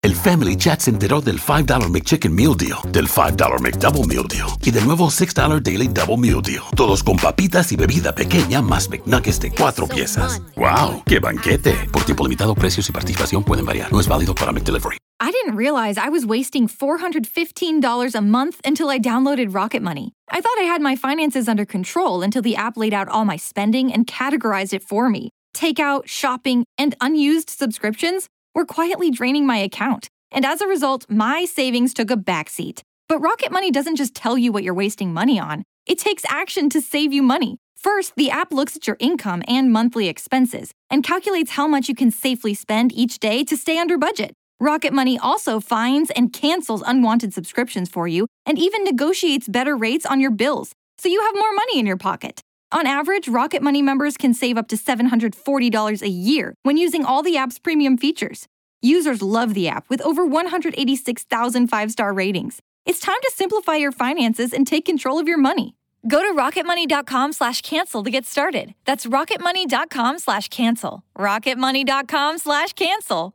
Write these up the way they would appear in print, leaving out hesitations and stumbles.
El Family Chat se enteró del $5 McChicken Meal Deal, del $5 McDouble Meal Deal y del nuevo $6 Daily Double Meal Deal. Todos con papitas y bebida pequeña más McNuggets de 4 piezas. ¡Wow! ¡Qué banquete! Por tiempo limitado, precios y participación pueden variar. No es válido para McDelivery. I didn't realize I was wasting $415 a month until I downloaded Rocket Money. I thought I had my finances under control until the app laid out all my spending and categorized it for me. Takeout, shopping, and unused subscriptions were quietly draining my account. And as a result, my savings took a backseat. But Rocket Money doesn't just tell you what you're wasting money on. It takes action to save you money. First, the app looks at your income and monthly expenses and calculates how much you can safely spend each day to stay under budget. Rocket Money also finds and cancels unwanted subscriptions for you and even negotiates better rates on your bills, so you have more money in your pocket. On average, Rocket Money members can save up to $740 a year when using all the app's premium features. Users love the app with over 186,000 five-star ratings. It's time to simplify your finances and take control of your money. Go to rocketmoney.com/cancel to get started. That's rocketmoney.com/cancel. rocketmoney.com/cancel.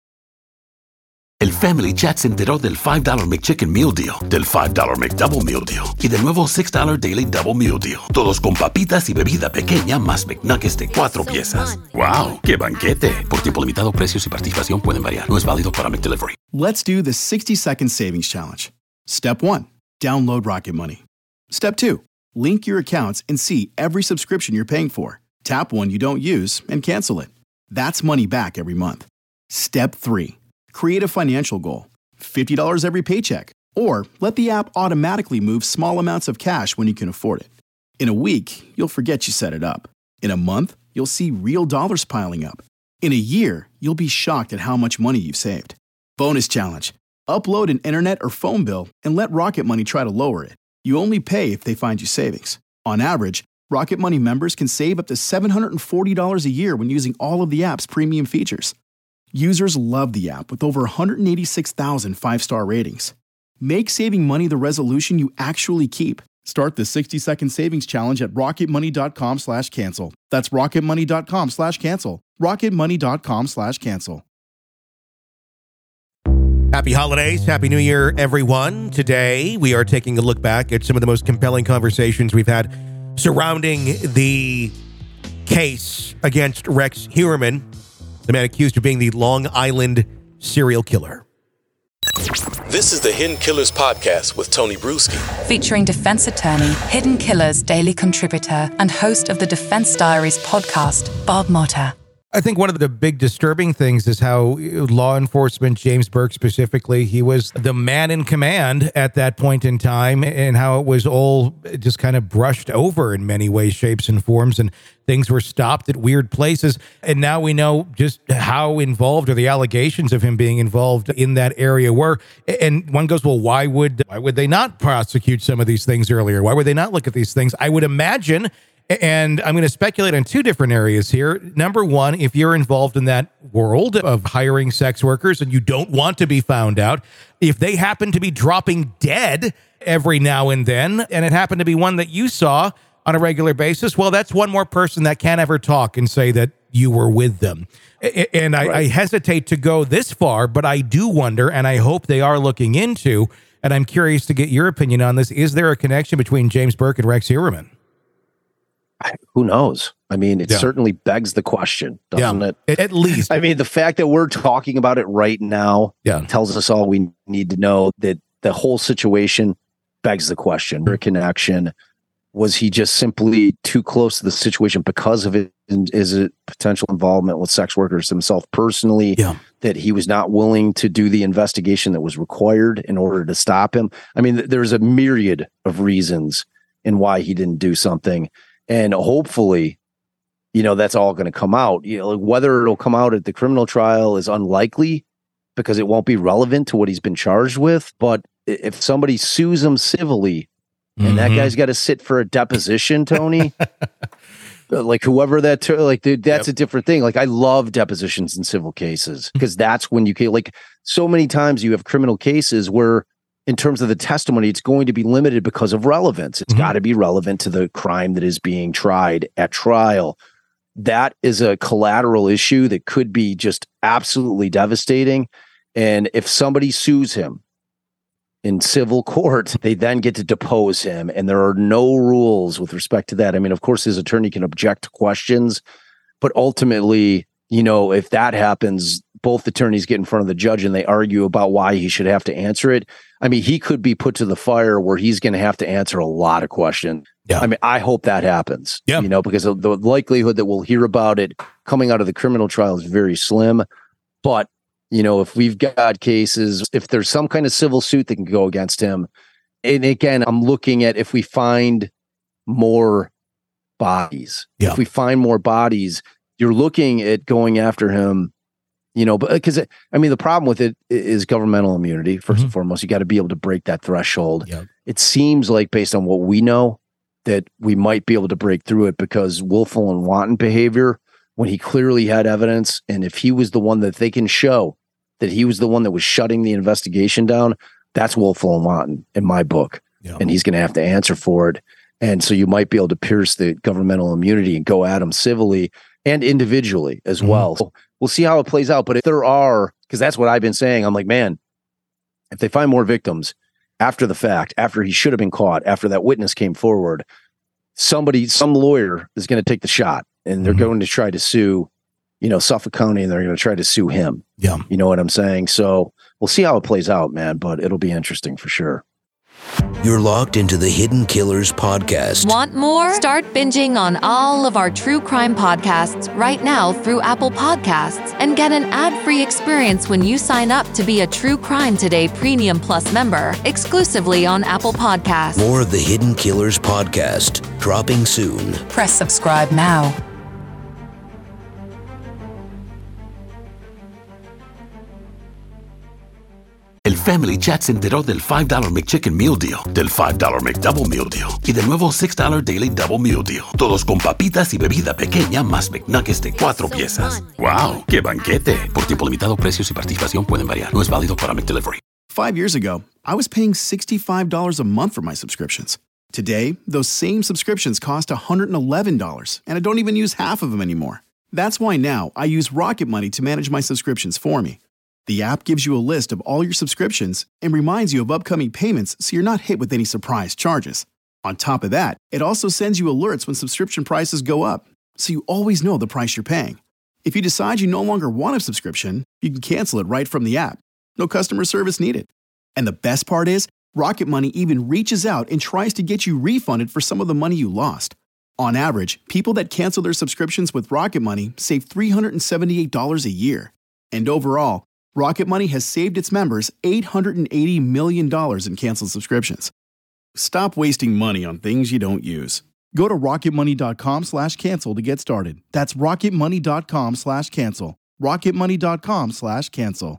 El Family Chat se enteró del $5 McChicken Meal Deal, del $5 McDouble Meal Deal y del nuevo $6 Daily Double Meal Deal. Todos con papitas y bebida pequeña más McNuggets de 4 piezas. ¡Wow! ¡Qué banquete! Por tiempo limitado, precios y participación pueden variar. No es válido para McDelivery. Let's do the 60-second savings challenge. Step 1. Download Rocket Money. Step 2. Link your accounts and see every subscription you're paying for. Tap one you don't use and cancel it. That's money back every month. Step 3. Create a financial goal, $50 every paycheck, or let the app automatically move small amounts of cash when you can afford it. In a week, you'll forget you set it up. In a month, you'll see real dollars piling up. In a year, you'll be shocked at how much money you've saved. Bonus challenge. Upload an internet or phone bill and let Rocket Money try to lower it. You only pay if they find you savings. On average, Rocket Money members can save up to $740 a year when using all of the app's premium features. Users love the app with over 186,000 five-star ratings. Make saving money the resolution you actually keep. Start the 60-second savings challenge at rocketmoney.com/cancel. That's rocketmoney.com/cancel. rocketmoney.com/cancel. Happy holidays. Happy New Year, everyone. Today, we are taking a look back at some of the most compelling conversations we've had surrounding the case against Rex Heuermann, the man accused of being the Long Island serial killer. This is the Hidden Killers Podcast with Tony Bruschi. Featuring defense attorney, Hidden Killers daily contributor, and host of the Defense Diaries podcast, Bob Motta. I think one of the big disturbing things is how law enforcement, James Burke specifically, he was the man in command at that point in time, and how it was all just kind of brushed over in many ways, shapes, and forms, and things were stopped at weird places. And now we know just how involved, or the allegations of him being involved in that area were. And one goes, well, why would they not prosecute some of these things earlier? Why would they not look at these things? I would imagine. And I'm going to speculate on two different areas here. Number one, if you're involved in that world of hiring sex workers and you don't want to be found out, if they happen to be dropping dead every now and then, and it happened to be one that you saw on a regular basis, well, that's one more person that can't ever talk and say that you were with them. And right. I hesitate to go this far, but I do wonder, and I hope they are looking into, and I'm curious to get your opinion on this, is there a connection between James Burke and Rex Heuermann? Who knows? I mean, it certainly begs the question, doesn't it? At least. I mean, the fact that we're talking about it right now tells us all we need to know, that the whole situation begs the question. Her connection, was he just simply too close to the situation because of it? And is it potential involvement with sex workers himself personally, that he was not willing to do the investigation that was required in order to stop him? I mean, there's a myriad of reasons in why he didn't do something. And hopefully, that's all going to come out. Whether it'll come out at the criminal trial is unlikely because it won't be relevant to what he's been charged with. But if somebody sues him civilly and that guy's got to sit for a deposition, Tony, like whoever that's a different thing. Like, I love depositions in civil cases because that's when you can, like, so many times you have criminal cases where, in terms of the testimony, it's going to be limited because of relevance. It's got to be relevant to the crime that is being tried at trial. That is a collateral issue that could be just absolutely devastating. And if somebody sues him in civil court, they then get to depose him. And there are no rules with respect to that. I mean, of course, his attorney can object to questions, but ultimately, if that happens, both attorneys get in front of the judge and they argue about why he should have to answer it. I mean, he could be put to the fire where he's going to have to answer a lot of questions. Yeah. I mean, I hope that happens, because the likelihood that we'll hear about it coming out of the criminal trial is very slim. But, if we've got cases, if there's some kind of civil suit that can go against him, and again, I'm looking at if we find more bodies, if we find more bodies, you're looking at going after him, but because the problem with it is governmental immunity. First and foremost, you got to be able to break that threshold. Yep. It seems like based on what we know that we might be able to break through it because willful and wanton behavior, when he clearly had evidence, and if he was the one that they can show that he was the one that was shutting the investigation down, that's willful and wanton in my book. Yep. And he's going to have to answer for it. And so you might be able to pierce the governmental immunity and go at him civilly and individually as well. So we'll see how it plays out. But if there are, because that's what I've been saying, I'm like, man, if they find more victims after the fact, after he should have been caught, after that witness came forward, some lawyer is going to take the shot and they're going to try to sue, Suffolk County, and they're going to try to sue him. Yeah. You know what I'm saying? So we'll see how it plays out, man, but it'll be interesting for sure. You're locked into the Hidden Killers podcast. Want more? Start binging on all of our true crime podcasts right now through Apple Podcasts and get an ad-free experience when you sign up to be a True Crime Today Premium Plus member exclusively on Apple Podcasts. More of the Hidden Killers podcast dropping soon. Press subscribe now. El Family Chat se enteró del $5 McChicken Meal Deal, del $5 McDouble Meal Deal y del nuevo $6 Daily Double Meal Deal. Todos con papitas y bebida pequeña más McNuggets de 4 piezas. ¡Wow! ¡Qué banquete! Por tiempo limitado, precios y participación pueden variar. No es válido para McDelivery. 5 years ago, I was paying $65 a month for my subscriptions. Today, those same subscriptions cost $111, and I don't even use half of them anymore. That's why now I use Rocket Money to manage my subscriptions for me. The app gives you a list of all your subscriptions and reminds you of upcoming payments so you're not hit with any surprise charges. On top of that, it also sends you alerts when subscription prices go up, so you always know the price you're paying. If you decide you no longer want a subscription, you can cancel it right from the app. No customer service needed. And the best part is, Rocket Money even reaches out and tries to get you refunded for some of the money you lost. On average, people that cancel their subscriptions with Rocket Money save $378 a year. And overall, Rocket Money has saved its members $880 million in canceled subscriptions. Stop wasting money on things you don't use. Go to rocketmoney.com/cancel to get started. That's rocketmoney.com/cancel. rocketmoney.com/cancel.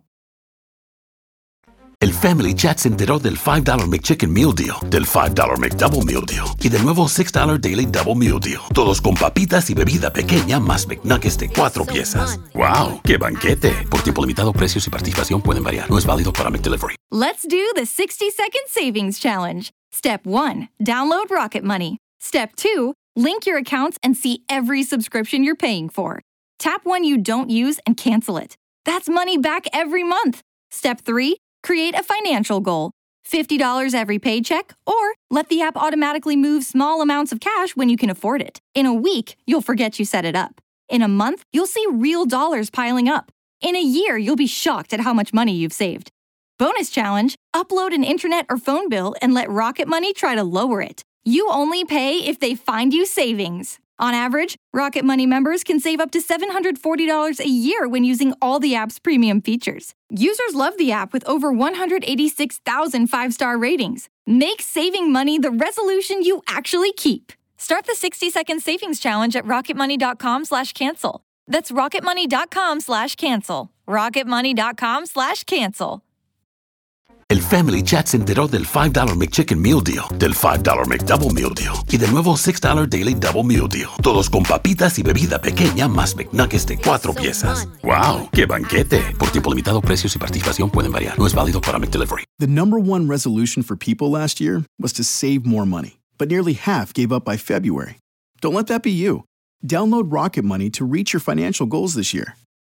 El Family Chat se enteró del $5 McChicken Meal Deal, del $5 McDouble Meal Deal y del nuevo $6 Daily Double Meal Deal. Todos con papitas y bebida pequeña más McNuggets de 4 piezas. ¡Wow! ¡Qué banquete! Por tiempo limitado, precios y participación pueden variar. No es válido para McDelivery. Let's do the 60-second savings challenge. Step 1, download Rocket Money. Step 2, link your accounts and see every subscription you're paying for. Tap one you don't use and cancel it. That's money back every month. Step 3, create a financial goal. $50 every paycheck, or let the app automatically move small amounts of cash when you can afford it. In a week, you'll forget you set it up. In a month, you'll see real dollars piling up. In a year, you'll be shocked at how much money you've saved. Bonus challenge, upload an internet or phone bill and let Rocket Money try to lower it. You only pay if they find you savings. On average, Rocket Money members can save up to $740 a year when using all the app's premium features. Users love the app with over 186,000 5-star ratings. Make saving money the resolution you actually keep. Start the 60-second savings challenge at rocketmoney.com/cancel. That's rocketmoney.com/cancel. rocketmoney.com/cancel. El Family Chat se enteró del $5 McChicken Meal Deal, del $5 McDouble Meal Deal y del nuevo $6 Daily Double Meal Deal. Todos con papitas y bebida pequeña más McNuggets de 4 piezas. ¡Wow! ¡Qué banquete! Por tiempo limitado, precios y participación pueden variar. No es válido para McDelivery. The number one resolution for people last year was to save more money, but nearly half gave up by February. Don't let that be you. Download Rocket Money to reach your financial goals this year.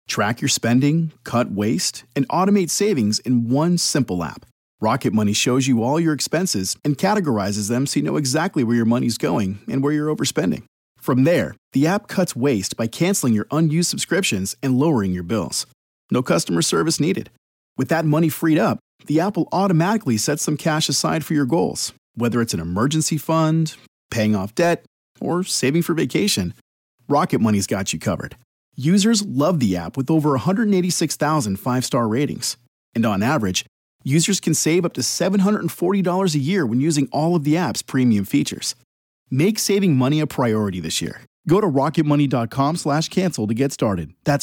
Track your spending, cut waste, and automate savings in one simple app. Rocket Money shows you all your expenses and categorizes them so you know exactly where your money's going and where you're overspending. From there, the app cuts waste by canceling your unused subscriptions and lowering your bills. No customer service needed. With that money freed up, the app will automatically set some cash aside for your goals, whether it's an emergency fund, paying off debt, or saving for vacation. Rocket Money's got you covered. Users love the app with over 186,000 five-star ratings. And on average, users can save up to $740 a year when using all of the app's premium features. Make saving money a priority this year. Go to rocketmoney.com/cancel to get started. That's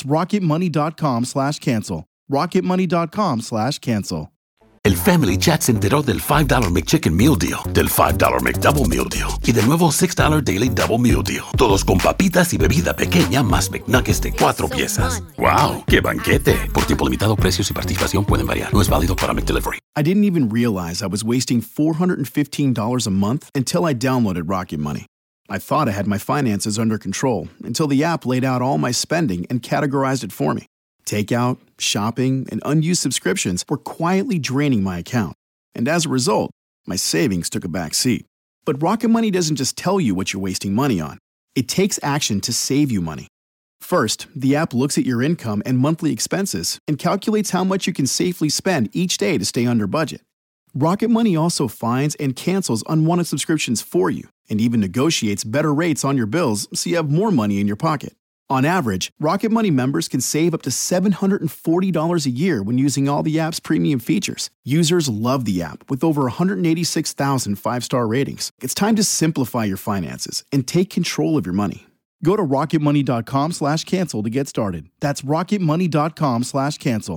rocketmoney.com/cancel. rocketmoney.com/cancel. El Family Chat se enteró del $5 McChicken Meal Deal, del $5 McDouble Meal Deal y del nuevo $6 Daily Double Meal Deal. Todos con papitas y bebida pequeña más McNuggets de 4 piezas. ¡Wow! ¡Qué banquete! Por tiempo limitado, precios y participación pueden variar. No es válido para McDelivery. I didn't even realize I was wasting $415 a month until I downloaded Rocket Money. I thought I had my finances under control until the app laid out all my spending and categorized it for me. Takeout, shopping, and unused subscriptions were quietly draining my account. And as a result, my savings took a back seat. But Rocket Money doesn't just tell you what you're wasting money on. It takes action to save you money. First, the app looks at your income and monthly expenses and calculates how much you can safely spend each day to stay under budget. Rocket Money also finds and cancels unwanted subscriptions for you and even negotiates better rates on your bills so you have more money in your pocket. On average, Rocket Money members can save up to $740 a year when using all the app's premium features. Users love the app with over 186,000 five-star ratings. It's time to simplify your finances and take control of your money. Go to rocketmoney.com/cancel to get started. That's rocketmoney.com/cancel.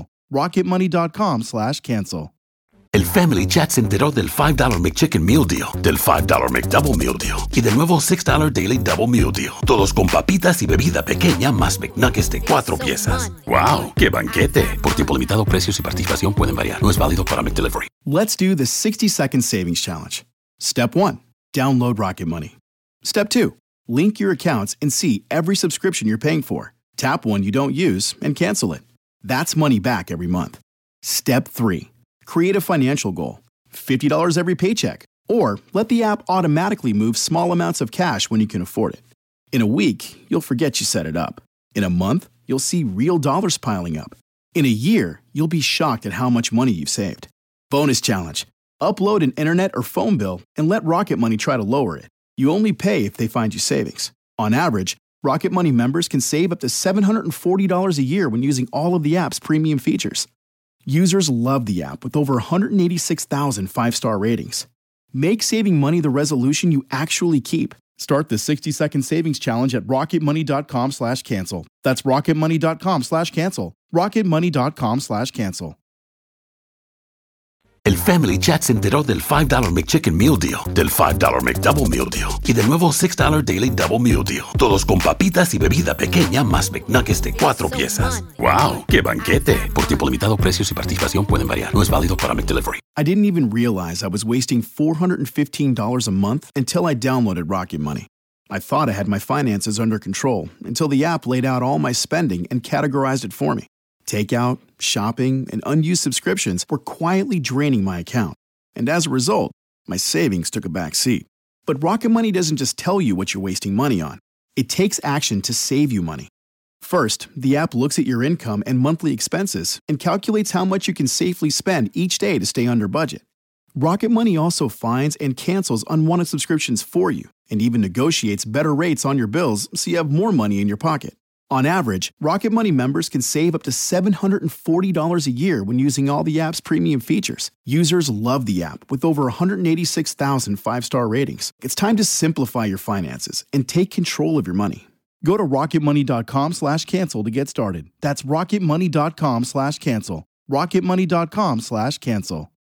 rocketmoney.com/cancel. El Family Chat se enteró del $5 McChicken Meal Deal, del $5 McDouble Meal Deal y del nuevo $6 Daily Double Meal Deal. Todos con papitas y bebida pequeña más McNuggets de 4 piezas. ¡Wow! ¡Qué banquete! Por tiempo limitado, precios y participación pueden variar. No es válido para McDelivery. Let's do the 60-second savings challenge. Step 1. Download Rocket Money. Step 2. Link your accounts and see every subscription you're paying for. Tap one you don't use and cancel it. That's money back every month. Step 3. Create a financial goal, $50 every paycheck, or let the app automatically move small amounts of cash when you can afford it. In a week, you'll forget you set it up. In a month, you'll see real dollars piling up. In a year, you'll be shocked at how much money you've saved. Bonus challenge. Upload an internet or phone bill and let Rocket Money try to lower it. You only pay if they find you savings. On average, Rocket Money members can save up to $740 a year when using all of the app's premium features. Users love the app with over 186,000 five-star ratings. Make saving money the resolution you actually keep. Start the 60-second savings challenge at rocketmoney.com/cancel. That's rocketmoney.com/cancel. rocketmoney.com/cancel. El Family Chat se enteró del $5 McChicken Meal Deal, del $5 McDouble Meal Deal y del nuevo $6 Daily Double Meal Deal. Todos con papitas y bebida pequeña más McNuggets de 4 piezas. ¡Wow! ¡Qué banquete! Por tiempo limitado, precios y participación pueden variar. No es válido para McDelivery. I didn't even realize I was wasting $415 a month until I downloaded Rocket Money. I thought I had my finances under control until the app laid out all my spending and categorized it for me. Takeout, shopping, and unused subscriptions were quietly draining my account. And as a result, my savings took a back seat. But Rocket Money doesn't just tell you what you're wasting money on. It takes action to save you money. First, the app looks at your income and monthly expenses and calculates how much you can safely spend each day to stay under budget. Rocket Money also finds and cancels unwanted subscriptions for you and even negotiates better rates on your bills so you have more money in your pocket. On average, Rocket Money members can save up to $740 a year when using all the app's premium features. Users love the app with over 186,000 five-star ratings. It's time to simplify your finances and take control of your money. Go to rocketmoney.com/cancel to get started. That's rocketmoney.com/cancel. rocketmoney.com/cancel.